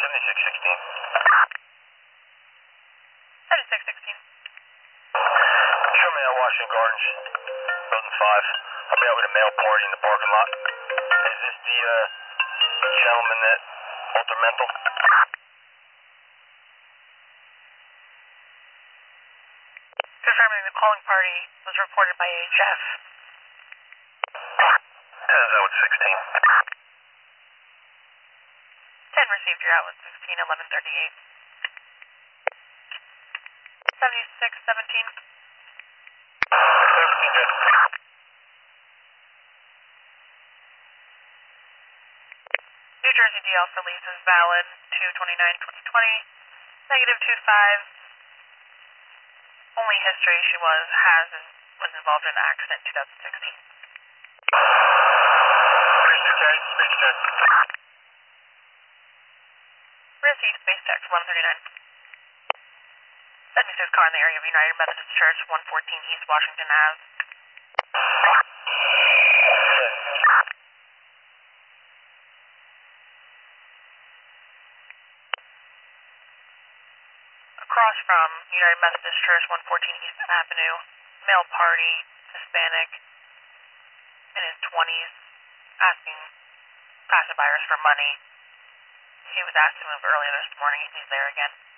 7616. 7616. Show me at Washington Gardens, building 5. I'll be out with a mail party in the parking lot. Is this the gentleman that Walter Mental? Confirming the calling party was reported by HF. Is that with 16? 10 received your outlet 16, 1138. 7617. 17 good. New Jersey DL for lease is valid 2/29/2020. -25. Only history she was involved in an accident 2016. Space check. Received space text 1139. 76 car in the area of United Methodist Church, 114 East Washington Ave. Across from United Methodist Church, 114 East Avenue, male party, Hispanic, in his 20s, asking passerbyers for money. He was asked to move earlier this morning, and he's there again.